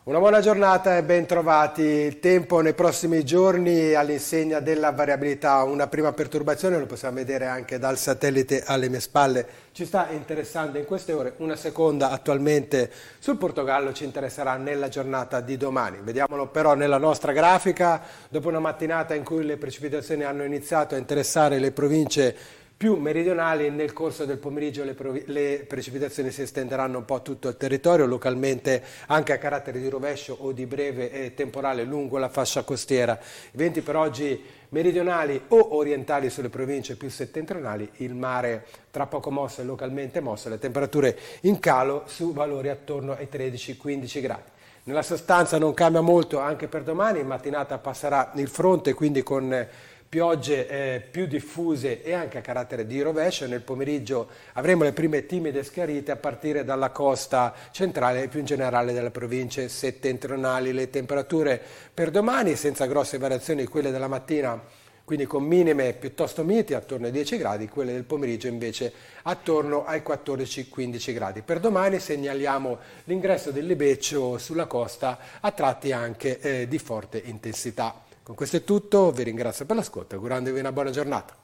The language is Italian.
Una buona giornata e ben trovati. Il tempo nei prossimi giorni all'insegna della variabilità. Una prima perturbazione, lo possiamo vedere anche dal satellite alle mie spalle, ci sta interessando in queste ore. Una seconda attualmente sul Portogallo ci interesserà nella giornata di domani. Vediamolo però nella nostra grafica. Dopo una mattinata in cui le precipitazioni hanno iniziato a interessare le province più meridionali, nel corso del pomeriggio le precipitazioni si estenderanno un po' a tutto il territorio, localmente anche a carattere di rovescio o di breve temporale lungo la fascia costiera. I venti per oggi meridionali o orientali sulle province più settentrionali, il mare tra poco mosso e localmente mosso, le temperature in calo su valori attorno ai 13-15 gradi. Nella sostanza non cambia molto anche per domani, in mattinata passerà il fronte, quindi con piogge più diffuse e anche a carattere di rovescio. Nel pomeriggio avremo le prime timide schiarite a partire dalla costa centrale e più in generale delle province settentrionali. Le temperature per domani senza grosse variazioni, quelle della mattina, quindi con minime piuttosto miti attorno ai 10 gradi, quelle del pomeriggio invece attorno ai 14-15 gradi. Per domani segnaliamo l'ingresso del libeccio sulla costa, a tratti anche di forte intensità. Con questo è tutto, vi ringrazio per l'ascolto, augurandovi una buona giornata.